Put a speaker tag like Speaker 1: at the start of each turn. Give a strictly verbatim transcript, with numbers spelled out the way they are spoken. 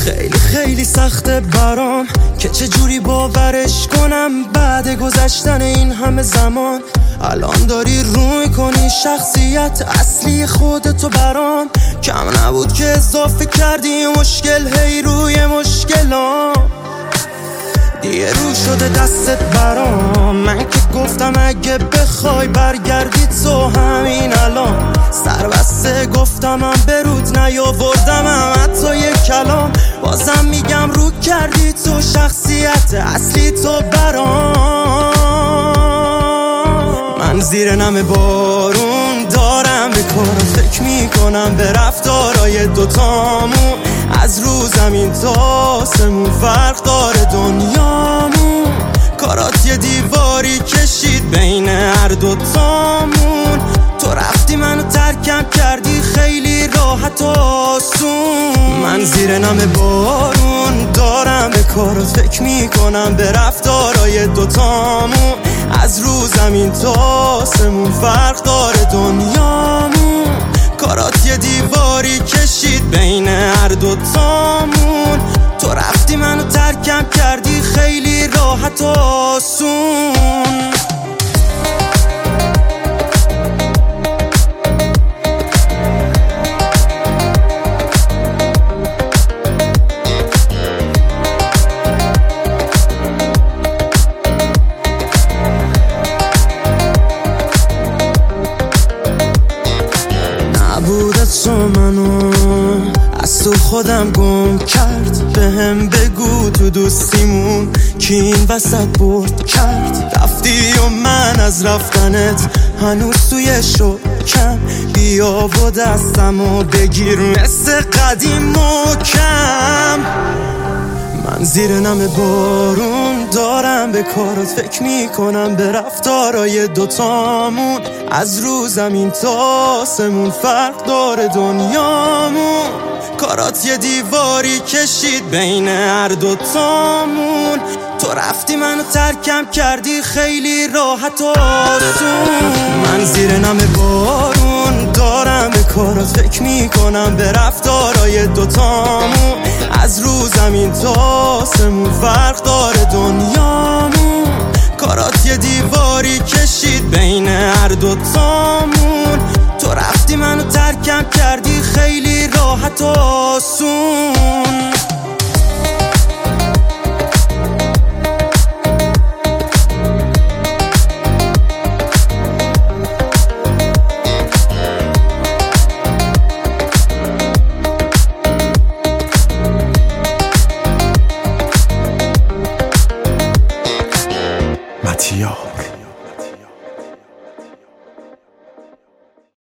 Speaker 1: خیلی خیلی سخته برام که چجوری باورش کنم بعد گذشتن این همه زمان الان داری رو میکنی شخصیت اصلی خودتو برام. کم نبود که اضافه کردی مشکل هی روی مشکلام، دیگه رو شده دستت برام. من که گفتم اگه بخوای برگردی تو همین الان، سر بسته گفتم هم برود نیاوردم هم حتی یک کلام. بازم میگم رو کردی تو شخصیت اصلی تو برام. من زیر نم بارون دارم به کار فکر میکنم به رفتارای دوتامون. از رو زمین تا آسمون فرق داره دنیامون. کارات یه دیواری کشید بین هر دوتامون. تو رفتی منو ترکم کردی خیلی راحت و آسون. من زیر نم بارون دارم به کارات فکر میکنم به رفتارای دوتامون. از رو زمین تا آسمون فرق داره دنیامون. کارات یه دیواری کشید بین هر دوتامون. تو رفتی منو ترکم کردی خیلی راحت و آسون. نبودت تو منو از تو خودم گم کرد. به هم بگو تو دوستیمون کی این وسط برد کرد. رفتی و من از رفتنت هنوز توی شکم. بیا و دستمو بگیر مثل قدیم محکم. من زیر نم بارون دارم به کارات فکر میکنم به رفتارای دوتامون. از رو زمین تا آسمون فرق داره دنیامون. کارات یه دیواری کشید بین هر دوتامون. تو رفتی منو ترکم کردی خیلی راحت و آسون. من زیر نم بارون دارم به کارات فکر میکنم به رفتارای دوتامون. از رو زمین تا آسمون فرق داره دنیامون. کارات یه دیواری کشید بین هر دوتامون. تو رفتی منو ترکم کردی خیلی راحت و آسون.
Speaker 2: ماتیا